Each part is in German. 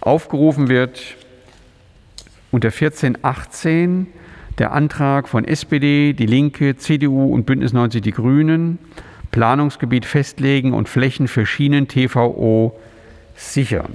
Aufgerufen wird unter 14.18 der Antrag von SPD, Die Linke, CDU und Bündnis 90 Die Grünen, Planungsgebiet festlegen und Flächen für Schienen-TVO sichern.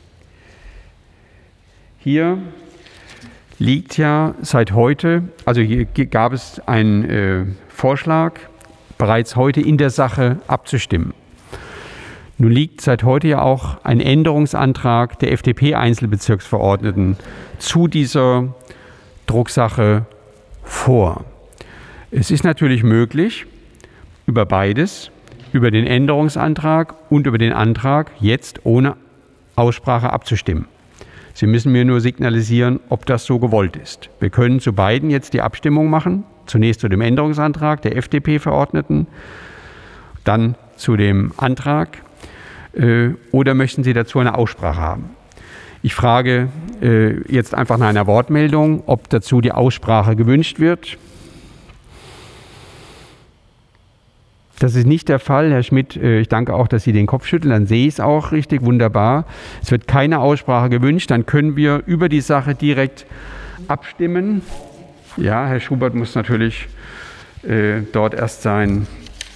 Hier liegt ja seit heute, also hier gab es einen Vorschlag, bereits heute in der Sache abzustimmen. Nun liegt seit heute ja auch ein Änderungsantrag der FDP-Einzelbezirksverordneten zu dieser Drucksache vor. Es ist natürlich möglich, über beides, über den Änderungsantrag und über den Antrag jetzt ohne Aussprache abzustimmen. Sie müssen mir nur signalisieren, ob das so gewollt ist. Wir können zu beiden jetzt die Abstimmung machen. Zunächst zu dem Änderungsantrag der FDP-Verordneten, dann zu dem Antrag. Oder möchten Sie dazu eine Aussprache haben? Ich frage jetzt einfach nach einer Wortmeldung, ob dazu die Aussprache gewünscht wird. Das ist nicht der Fall, Herr Schmidt. Ich danke auch, dass Sie den Kopf schütteln. Dann sehe ich es auch richtig, wunderbar. Es wird keine Aussprache gewünscht. Dann können wir über die Sache direkt abstimmen. Ja, Herr Schubert muss natürlich dort erst sein.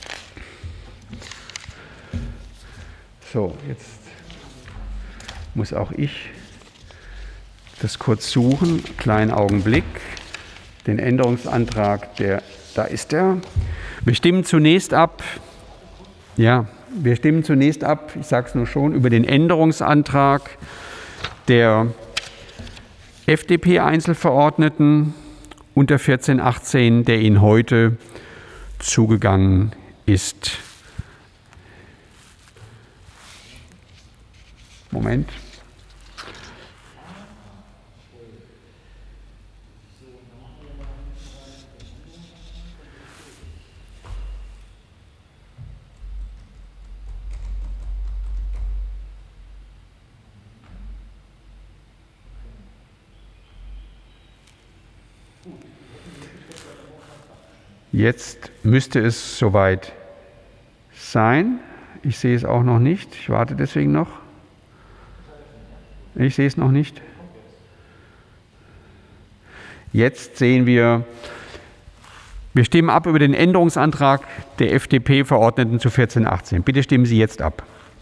So, jetzt muss auch ich das kurz suchen. Kleinen Augenblick. Den Änderungsantrag, da ist er. Wir stimmen zunächst ab, ich sage es nur schon, über den Änderungsantrag der FDP-Einzelverordneten unter 14.18, der Ihnen heute zugegangen ist. Moment. Jetzt müsste es soweit sein. Ich sehe es auch noch nicht. Ich warte deswegen noch. Ich sehe es noch nicht. Jetzt sehen wir stimmen ab über den Änderungsantrag der FDP-Verordneten zu 14.18. Bitte stimmen Sie jetzt ab.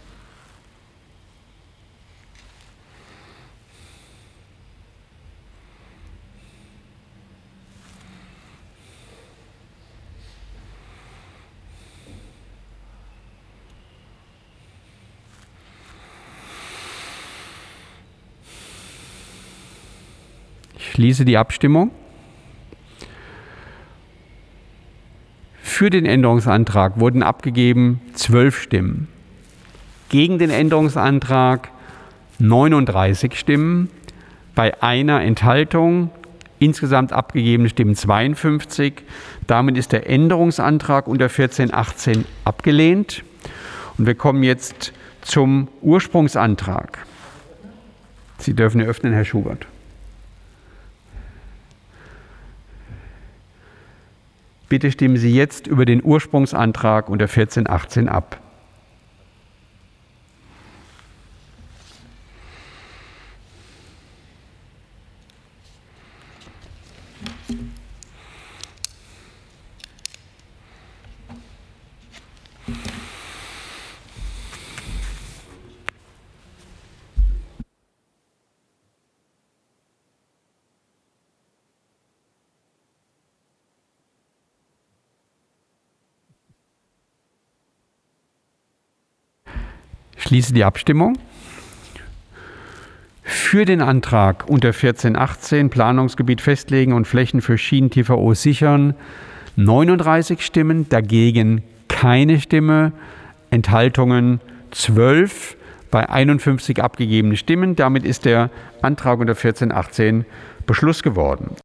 Ich schließe die Abstimmung. Für den Änderungsantrag wurden abgegeben 12 Stimmen. Gegen den Änderungsantrag 39 Stimmen. Bei einer Enthaltung insgesamt abgegebene Stimmen 52. Damit ist der Änderungsantrag unter 14.18 abgelehnt. Und wir kommen jetzt zum Ursprungsantrag. Sie dürfen eröffnen, Herr Schubert. Bitte stimmen Sie jetzt über den Ursprungsantrag unter 14.18 ab. Ich schließe die Abstimmung. Für den Antrag unter 14.18 Planungsgebiet festlegen und Flächen für Schienen-TVO sichern 39 Stimmen, dagegen keine Stimme, Enthaltungen 12 bei 51 abgegebenen Stimmen. Damit ist der Antrag unter 14.18 Beschluss geworden.